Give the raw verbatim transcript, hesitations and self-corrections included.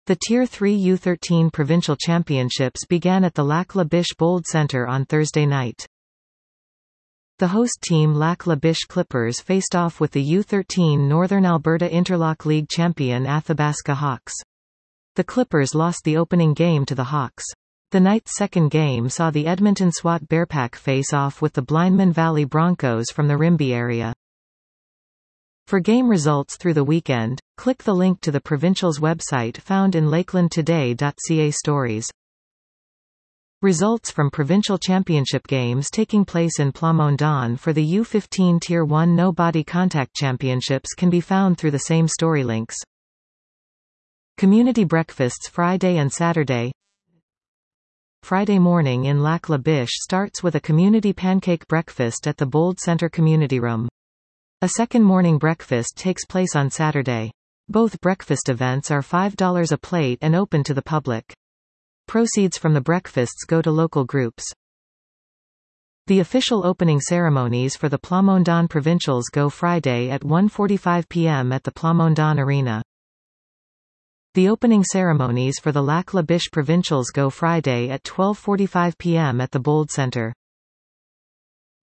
The Tier three U thirteen Provincial Championships began at the Lac La Biche Bowls Centre on Thursday night. The host team Lac La Biche Clippers faced off with the U thirteen Northern Alberta Interlock League champion Athabasca Hawks. The Clippers lost the opening game to the Hawks. The night's second game saw the Edmonton SWAT Bearpack face off with the Blindman Valley Broncos from the Rimbey area. For game results through the weekend, click the link to the Provincial's website found in lakeland today dot c a stories. Results from provincial championship games taking place in Plamondon for the U fifteen Tier one No Body Contact Championships can be found through the same story links. Community breakfasts Friday and Saturday. Friday morning in Lac La Biche starts with a community pancake breakfast at the Bowls Centre Community Room. A second morning breakfast takes place on Saturday. Both breakfast events are five dollars a plate and open to the public. Proceeds from the breakfasts go to local groups. The official opening ceremonies for the Plamondon Provincials go Friday at one forty-five p m at the Plamondon Arena. The opening ceremonies for the Lac La Biche Provincials go Friday at twelve forty-five p m at the Bowls Centre.